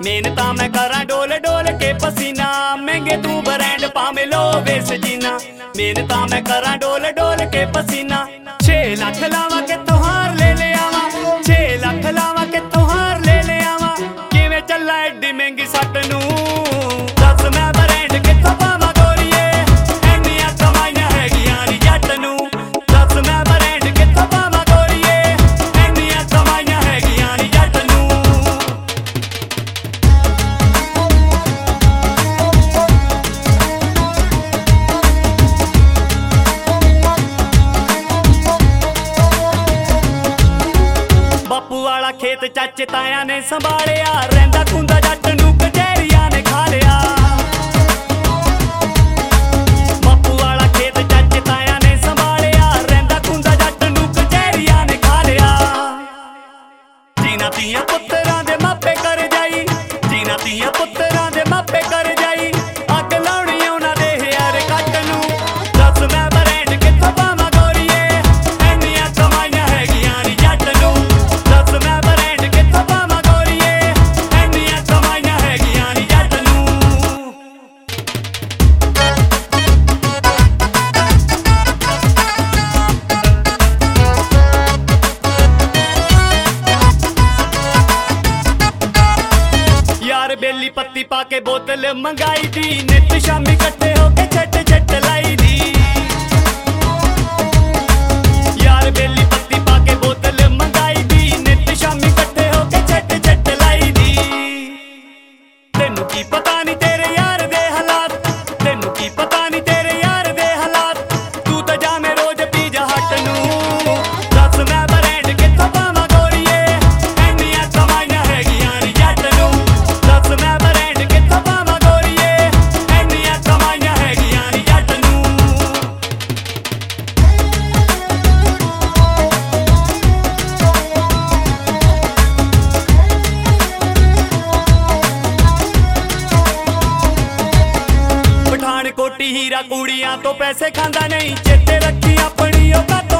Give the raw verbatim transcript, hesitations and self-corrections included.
मेहनता मैं करा डोल डोल के पसीना, महंगे तू ब्रांड पावे लो बेस जीना। मेहनता मैं करा डोल डोल के पसीना, छे लाख लावा के तुहार ले ले आवा, छे लाख लावा के तुहार ले ले आवा। किवें चला एडी महंगी सट नू, दस मैं ब्रांड कित्थों पावां गोरीए, इन्नियां कमाईयां हैगियां नी जट नू। दस मैं ब्रांड कित्थों पावां गोरीए, इन्नियां कमाईयां हैगियां नी जट नू। बापू वाला खेत चाचे ताया ने संभालिया, रहिंदा खुंदा जट नू कचहरियां ने खा लिया। बापू वाला खेत चाचे ताया ने संभालिया, रहिंदा खुंदा जट नू कचहरियां ने खा लिया। जीना तियां पुत्तरां दे मापे कर जाई, जीना तियां पुत्तरां दे मापे कर जाई। अग लाउणी उहनां दे यार कट नू, दस मैं ब्रांड कित्थों पावां गोरीए, इन्नियां कमाईयां हैगियां नी जट नू। दस मैं ब्रांड कित्थों पावां गोरीए, इन्नियां कमाईयां हैगियां नी जट नू। यार बेली पत्ती पाके बोतल मंगाई दी, नित शामी कट्ठे होके छट छट लाई दी। यार बेली पत्ती पाके बोतल मंगाई दी, नित शामी कट्ठे होके छट छट लाई दी। तेनू की पता नी तेरे यार दे हालात, तेनू की पता नी तेरे यार दे हालात। तू तां जावे रोज पीजा हट नू, दस मैं ब्रांड कित्थों पावां गोरीए, इन्नियां कमाईयां हैगियां नी जट नू। दस मैं ब्रांड कित्थों पावां गोरीए, इन्नियां कमाईयां हैगियां नी जट नू। पठानकोटी हीरा कूड़ियां तो पैसे खांदा नहीं, चेते रखी अपनी औकात